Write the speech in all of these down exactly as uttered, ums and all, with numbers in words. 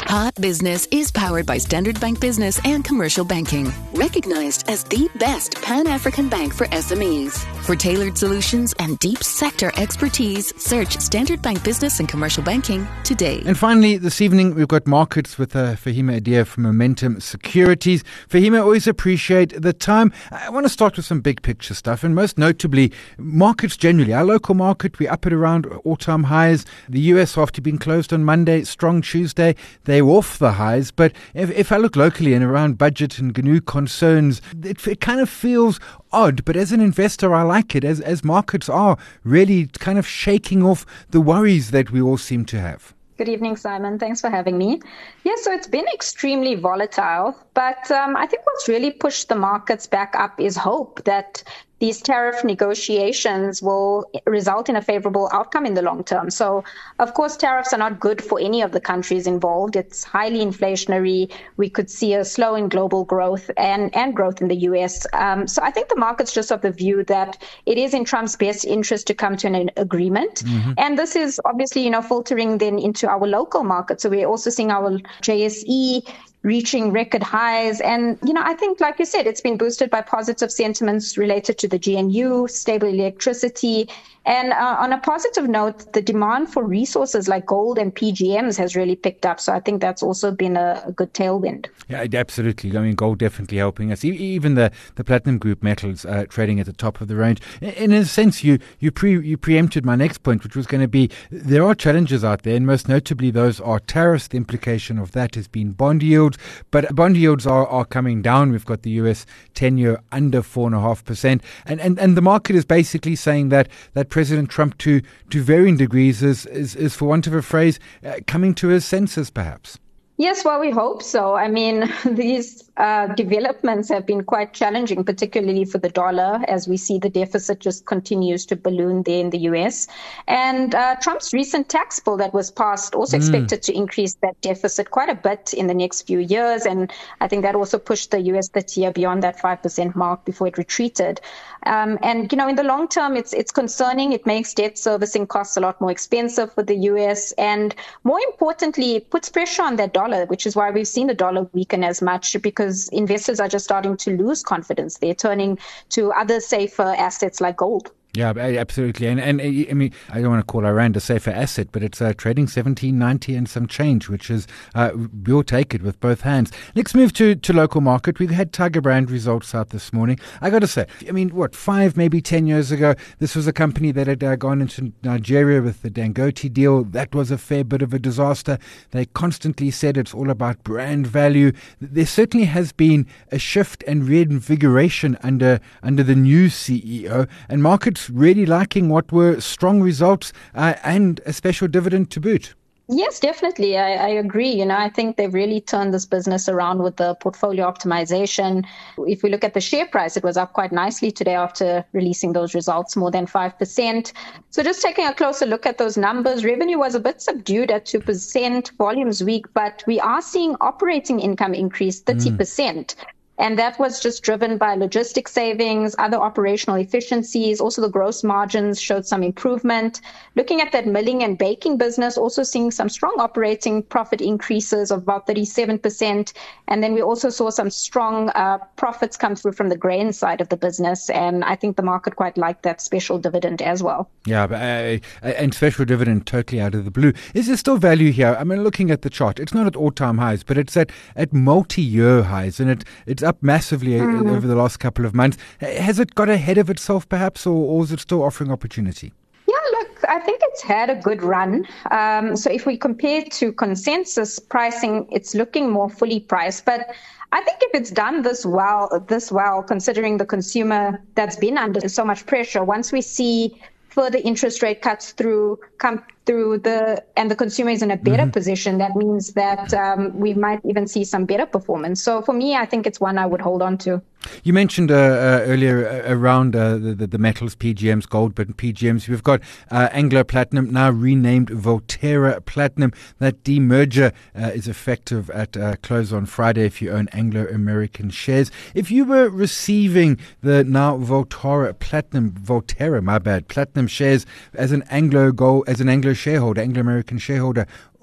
Hot Business is powered by Standard Bank Business and Commercial Banking, recognized as the best Pan-African bank for S M Es. For tailored solutions and deep sector expertise, search Standard Bank Business and Commercial Banking today. And finally, this evening, we've got markets with uh, Fahima Adia from Momentum Securities. Fahima, always appreciate the time. I want to start with some big picture stuff, and most notably, markets generally. Our local market, we're up at around all-time highs. The U S, after being closed on Monday, strong Tuesday, they're off the highs. But if, if I look locally and around budget and G N U concerns, it, it kind of feels odd. But as an investor, I like it, as, as markets are really kind of shaking off the worries that we all seem to have. Good evening, Simon. Thanks for having me. Yeah, so it's been extremely volatile, but um, I think what's really pushed the markets back up is hope that these tariff negotiations will result in a favorable outcome in the long term. So, of course, tariffs are not good for any of the countries involved. It's highly inflationary. We could see a slow in global growth and, and growth in the U S. Um, so I think the market's just of the view that it is in Trump's best interest to come to an agreement. Mm-hmm. And this is obviously, you know, filtering then into our local market. So we're also seeing our J S E reaching record highs. And, you know, I think, like you said, it's been boosted by positive sentiments related to the G N U, stable electricity. And uh, on a positive note, the demand for resources like gold and P G Ms has really picked up. So I think that's also been a, a good tailwind. Yeah, absolutely. I mean, gold definitely helping us. E- even the, the platinum group metals uh, trading at the top of the range. In, in a sense, you you pre you preempted my next point, which was going to be there are challenges out there, and most notably those are tariffs. The implication of that has been bond yields, but bond yields are, are coming down. We've got the U S ten-year under four point five percent, and, and and the market is basically saying that that President Trump, to to varying degrees, is, is, is for want of a phrase, uh, coming to his senses, perhaps. Yes, well, we hope so. I mean, these uh, developments have been quite challenging, particularly for the dollar, as we see the deficit just continues to balloon there in the U S. And uh, Trump's recent tax bill that was passed also mm. expected to increase that deficit quite a bit in the next few years. And I think that also pushed the U S thirty-year beyond that five percent mark before it retreated. Um, and, you know, in the long term, it's it's concerning. It makes debt servicing costs a lot more expensive for the U S. And more importantly, it puts pressure on that dollar, which is why we've seen the dollar weaken as much, because investors are just starting to lose confidence. They're turning to other safer assets like gold. Yeah, absolutely. And, and I mean, I don't want to call Iran a safer asset, but it's uh, trading seventeen ninety and some change, which is, uh, we'll take it with both hands. Let's move to, to local market. We had Tiger Brand results out this morning. I got to say, I mean, what, five, maybe ten years ago, this was a company that had uh, gone into Nigeria with the Dangote deal. That was a fair bit of a disaster. They constantly said it's all about brand value. There certainly has been a shift and reinvigoration under, under the new C E O, and markets really liking what were strong results uh, and a special dividend to boot. Yes, definitely. I, I agree. You know, I think they've really turned this business around with the portfolio optimization. If we look at the share price, it was up quite nicely today after releasing those results, more than five percent. So just taking a closer look at those numbers, revenue was a bit subdued at two percent, volumes weak, but we are seeing operating income increase thirty percent. Mm. And that was just driven by logistics savings, other operational efficiencies. Also, the gross margins showed some improvement. Looking at that milling and baking business, also seeing some strong operating profit increases of about thirty-seven percent. And then we also saw some strong uh, profits come through from the grain side of the business. And I think the market quite liked that special dividend as well. Yeah, but, uh, and special dividend totally out of the blue. Is there still value here? I mean, looking at the chart, it's not at all-time highs, but it's at, at multi-year highs. And it it's up massively mm. over the last couple of months. Has it got ahead of itself perhaps, or, or is it still offering opportunity? Yeah, look, I think it's had a good run. Um, so if we compare to consensus pricing, it's looking more fully priced. But I think if it's done this well, this well, considering the consumer that's been under so much pressure, once we see further interest rate cuts through come through the and the consumer is in a better mm-hmm. position, that means that um, we might even see some better performance. So for me, I think it's one I would hold on to. You mentioned uh, uh, earlier uh, around uh, the, the, the metals, P G Ms, gold, but P G Ms. We've got uh, Anglo Platinum, now renamed Valterra Platinum. That demerger uh, is effective at uh, close on Friday if you own Anglo American shares. If you were receiving the now Valterra Platinum, Valterra, my bad, Platinum shares as an Anglo Gold, as an Anglo shareholder, Anglo American shareholder,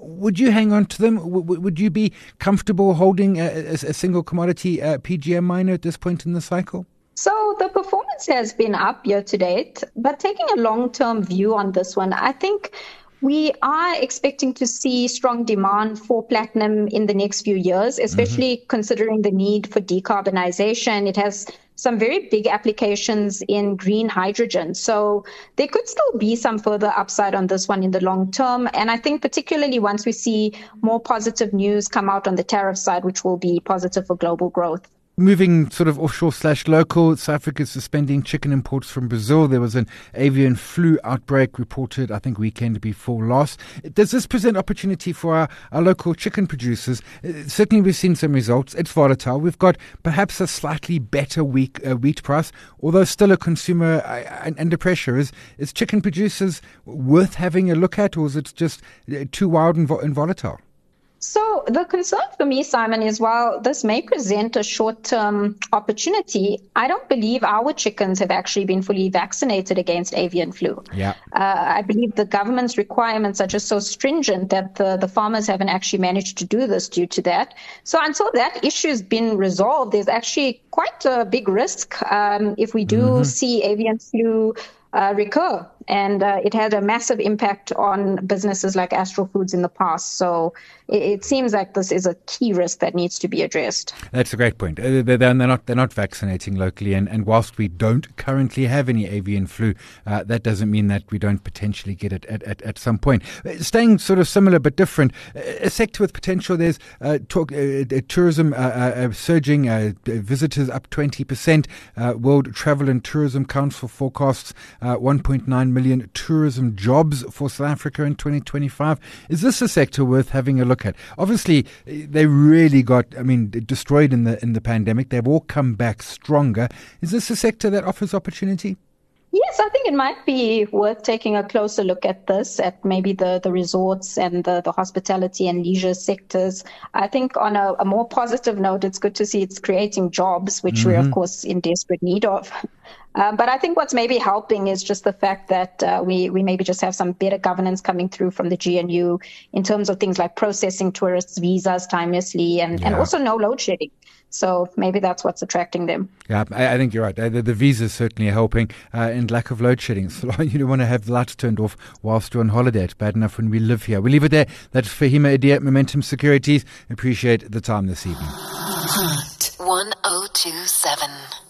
would you hang on to them? W- would you be comfortable holding a, a, a single commodity uh, P G M miner at this point in the cycle? So the performance has been up year to date, but taking a long-term view on this one, I think we are expecting to see strong demand for platinum in the next few years, especially mm-hmm. considering the need for decarbonization. It has some very big applications in green hydrogen. So there could still be some further upside on this one in the long term. And I think particularly once we see more positive news come out on the tariff side, which will be positive for global growth. Moving sort of offshore slash local, South Africa is suspending chicken imports from Brazil. There was an avian flu outbreak reported, I think, weekend before last. Does this present opportunity for our, our local chicken producers? Uh, certainly we've seen some results. It's volatile. We've got perhaps a slightly better wheat, uh, wheat price, although still a consumer uh, under pressure. Is, is chicken producers worth having a look at, or is it just uh, too wild and, vo- and volatile? So the concern for me, Simon, is while this may present a short-term opportunity, I don't believe our chickens have actually been fully vaccinated against avian flu. Yeah. Uh, I believe the government's requirements are just so stringent that the, the farmers haven't actually managed to do this due to that. So until that issue has been resolved, there's actually quite a big risk um, if we do mm-hmm. see avian flu Uh, recur. And uh, it had a massive impact on businesses like Astral Foods in the past. So it, it seems like this is a key risk that needs to be addressed. That's a great point. Uh, they're, they're not they're not vaccinating locally. And, and whilst we don't currently have any avian flu, uh, that doesn't mean that we don't potentially get it at, at, at some point. Uh, staying sort of similar but different, uh, a sector with potential, there's uh, talk, uh, tourism uh, uh, surging, uh, visitors up twenty percent. Uh, World Travel and Tourism Council forecasts Uh, one point nine million tourism jobs for South Africa in twenty twenty-five. Is this a sector worth having a look at? Obviously, they really got, I mean, destroyed in the in the pandemic. They've all come back stronger. Is this a sector that offers opportunity? Yes, I think it might be worth taking a closer look at this, at maybe the, the resorts and the, the hospitality and leisure sectors. I think on a, a more positive note, it's good to see it's creating jobs, which mm-hmm. we're, of course, in desperate need of. Uh, but I think what's maybe helping is just the fact that uh, we, we maybe just have some better governance coming through from the G N U in terms of things like processing tourists' visas timelessly and, yeah. and also no load shedding. So maybe that's what's attracting them. Yeah, I, I think you're right. The, the visas certainly are helping, uh, and lack of load shedding. So you don't want to have the lights turned off whilst you're on holiday. It's bad enough when we live here. We'll leave it there. That's Fahima Idia, Momentum Securities. Appreciate the time this evening. Hot one oh two seven.